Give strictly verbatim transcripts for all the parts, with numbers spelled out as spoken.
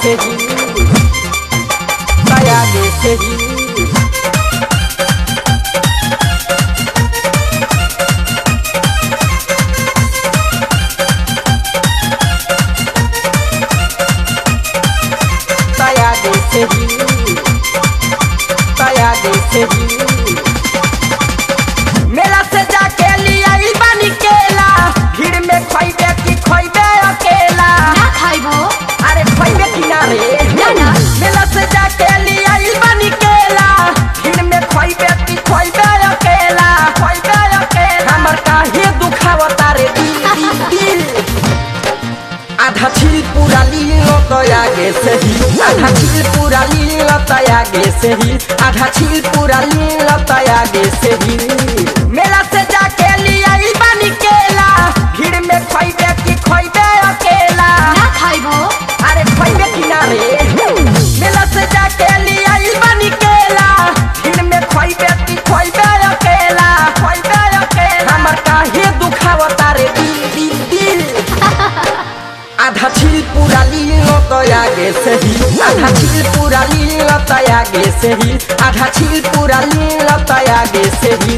से ही आगे से ही आगे से ही आगे से ही मेला से जाके लिया बानी केला भीड़ में खोइबे की खोइबे अकेला ना खाइबो अरे खोइबे किनारे ना ना मेला से जाके लिया बानी केला भीड़ में खोइबे की खोइबे अकेला खोइबे अकेला हमर काहे दुखावता रे दिल दिल आधा छिल पूरा लीलो तो आगे से ही आधा छिल पूरा लीलो तो आगे से ही आधा छिल पूरा लीलो तो आगे से ही मेला से जाके लिया बानी केला भीड़ में खोइबे की खोइबे अकेला ना खाइबो अरे खोइबे किनारे मेला से जाके लिया बानी केला भीड़ में खोइबे की खोइबे अकेला खोइबे अकेला हमर काहे दुखावता रे दिल दिल दिल आधा छिल पूरा लीलो तो आगे से ही आधा छिल पूरा लीलो तो आगे से ही आधा छिल पूरा लीलो तो आगे से ही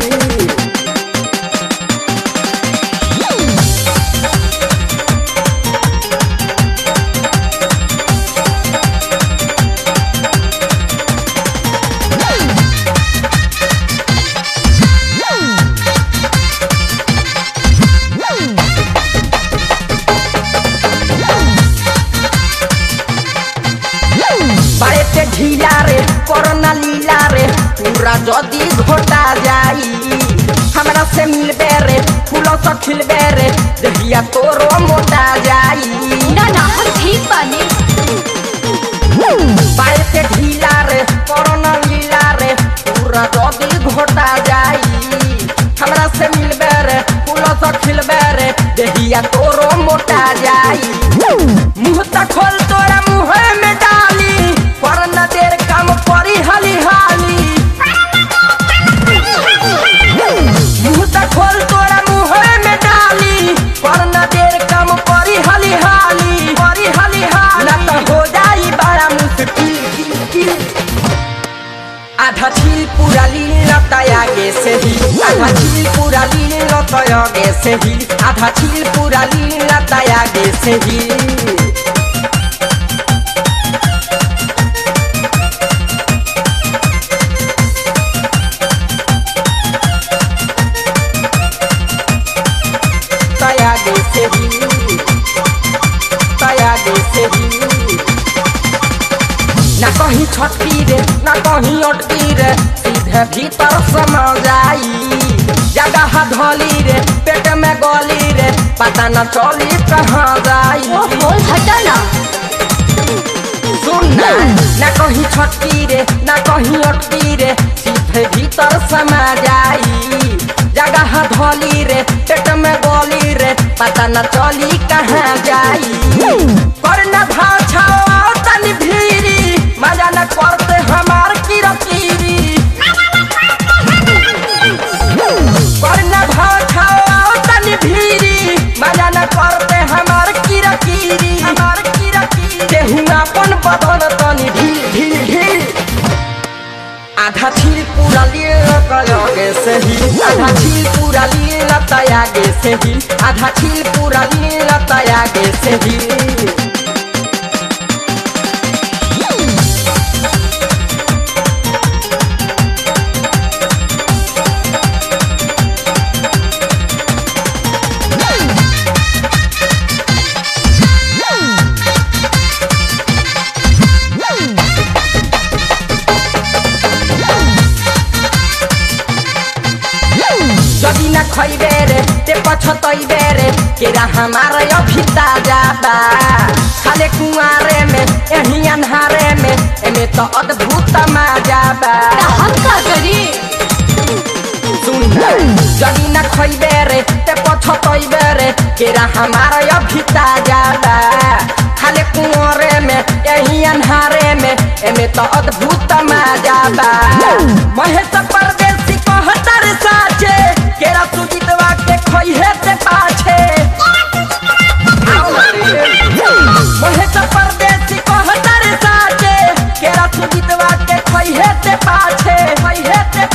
ढीला रे कोरोना लीला रे पूरा जदी घोटा जाई हमरा से मिलबे रे फूलों से खिलबे रे दहिया तोरो मोटा जाई ना ना हम ठीक बानी बाए से ढीला रे कोरोना लीला रे पूरा जदी घोटा जाई हमरा से मिलबे रे फूलों से खिलबे रे दहिया तोरो मोटा जाई मुंह त खोल तोरा मुंह में डाली पर न देर काम करी हाली हाली मुंह त खोल तोरा मुंह में डाली पर न देर काम करी हाली हाली करी हाली हाली ना त हो जाई बड़ा मुश्किल आधा छिल पूरा लीला तो आगे से ही आधा छिल पूरा लीला तो आगे से ही आधा छिल पूरा लीला तो आगे से ही आगे से ही आगे से ही ना कहीं छटकी रे ना कहीं अटकी रे सीधे भीतर समा जाई जगह धोली रे पेट में गोली रे पता न चली कहाँ जाई ओहो हटा ना सुन ना ना कहीं छटकी रे ना कहीं अटकी रे सीधे भीतर समा जाई जगह धोली रे पेट में गोली रे पता न चली कहाँ जाई करना भाव छाओ तनी भीरी मजा न करते हमार किरकिरी करना भाव छाओ तनी भीरी मजा न करते हमार किरकिरी हमार किरकिरी केहू अपन बदन तनी ढील ढील ढील आधा छिल पूरा लीला तो आगे से ही आधा छिल पूरा लीला तो आगे से ही आधा छिल पूरा लीला तो आगे से ही जदी न खइबे रे ते पछतइबे रे केरा हमारा अभी ताजा बा खाले कुआरे में एही अन्हारे में एमे तो अद्भुत मजा बा हम का करी सुन जदी न खइबे रे ते पछतइबे रे केरा हमारा अभी ताजा बा खाले कुआरे में एही अन्हारे में एमे तो अद्भुत मजा बा महेश परदेसी कहता रे साचे केरा सुजीतवा के खोइहे ते पाछे महेश परदेसी कहता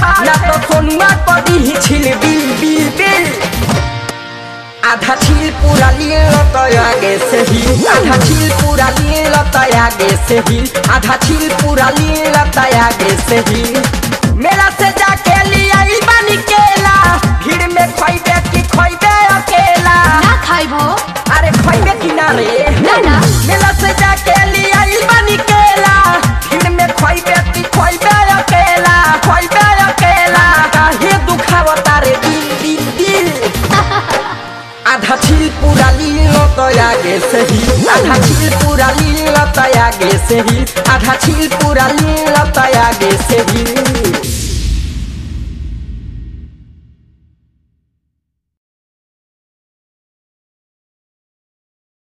फाड़ ना तो सोनुआ कदी ही छिल बिल बिल बिल आधा छील पूरा लील तो आगे से ही आधा छील पूरा लील तो आगे से ही आधा छील पूरा लील तो आगे से ही मेला से जाके लिया बनी केला भीड़ में खोइबे की खोइबे अकेला ना खाइबो अरे खोइबे की ना रे ना ना मेला से जाके लिया बनी केला भीड़ में खोइबे की खोइबे अकेला खोइबे अकेला काहे दुखावता रे दिल दिल दिल आधा छील पूरा लील तो आगे से ही आधा छील पूरा लील तो आगे से ही आधा छील पूरा लील तो आगे से ही